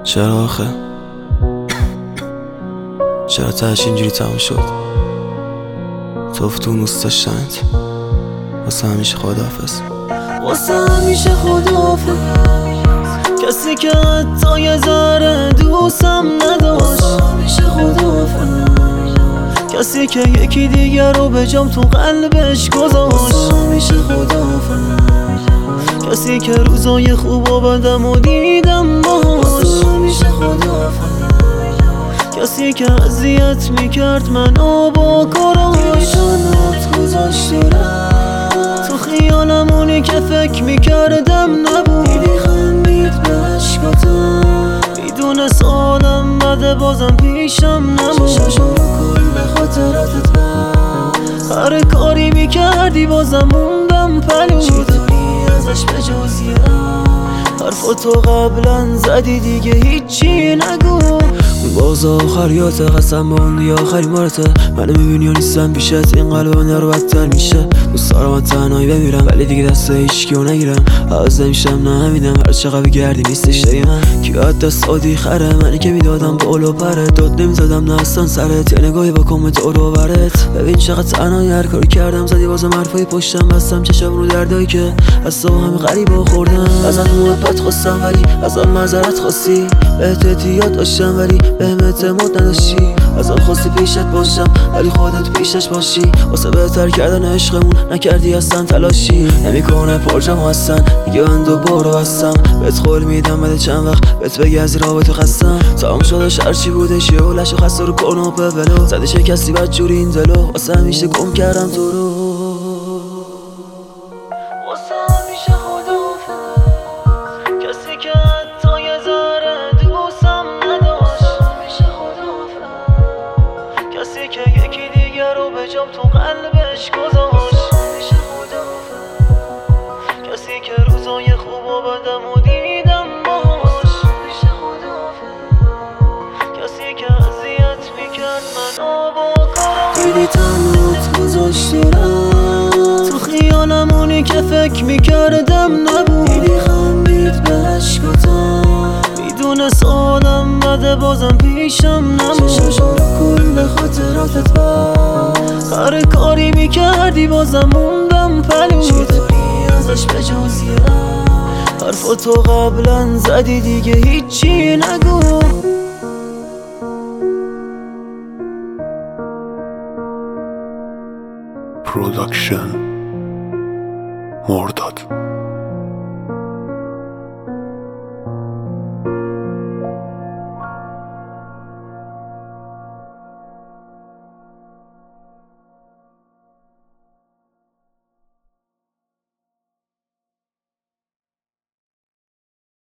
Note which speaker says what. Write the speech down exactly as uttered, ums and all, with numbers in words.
Speaker 1: چرا آخه چرا تهش اینجوری تموم شد؟ تو تو دوست داشتنت واسه همیشه خداحافظ،
Speaker 2: واسه همیشه خداحافظ. کسی که حتی یه ذره دوستم نداشت واسه همیشه خداحافظ. کسی که یکی دیگر رو به جام تو قلبش گذاشت واسه همیشه خداحافظ. کسی که روزای خوب و بدم و دیدم باهاش واسه همیشه خداحافظ. کسی که اذیت میکرد منو با کاراش تنهات گذاشت و رفت. تو خیالمونی که فکر میکردم نبود، دیدی خندید به عشقاتم. میدونست آدم بده بازم پیشم نمود. ششا رو کل خاطراتت بست. هر کاری میکردی بازم موندم پلو. چی داری ازش به جز یه حرفاتو قبلا زدی دیگه هیچی نگو.
Speaker 1: باز آخر یاته قسم موندی آخری مارته. منو میبینی و نیستم پیشت، این قلب من رو بدتر میشه. دوست دارم من تنهایی بمیرم ولی دیگه دست هیچکیو نگیرم. عوض نمیشم نه همینم، هر چقدر بگردی نیستش دیگه من. کی از دست آدی خره منی که میدادم بال و پره. داد نمیزدم نه اصلا سرت، یه نگاهی با کامنت اورو برت. ببین چقدر تنهایی هر کاری کردم زدی بازم حرفای پشتم بستم. چشم رو دردایی که از تو همه غریبا خوردم. ازت محبت خواستم ولی ازم معذرت خواستی. بهت اعتیاد داشتم ولی بهم اعتماد نداشتی. ازم خواستی پیشت باشم ولی خودت پیشش باشی. واسه بهتر کردن عشقمون نکردی اصلا تلاشی. نمیکنه پرجام هستن دیگه من دوباره هستم. بهت قول میدم بده چند وقت بهت بگی از رابطه خستم. تمام شدش هرچی بودش یه هولش و خسته رو کن و ببلو. زده شکستی بدجوری این دلو، واسه همیشه گم کردم تو رو.
Speaker 2: واسه همیشه خداحافظ. کسی که حتی یه ذره دوستم نداشت واسه همیشه خداحافظ. کسی که یکی دیگر رو به جام تو قلبش گذاشت واسه همیشه خداحافظ. کسی که روزای خوب و بدم و دیدم باهاش واسه همیشه خداحافظ. کسی که اذیت میکرد منو با کاراش دیدی تنهات گذاشت و رفت. تو خیالمونی که فکر میکردم نبود، دیدی خندید به عشقاتم. میدونست آدم بده بازم پیشم نمود. ششا رو کل خاطراتت بست. هر کاری میکردی بازم موندم پلو. چی داری ازش به جز یه حرفاتو قبلا زدی دیگه هیچی نگو.
Speaker 3: پروداکشن مرداد.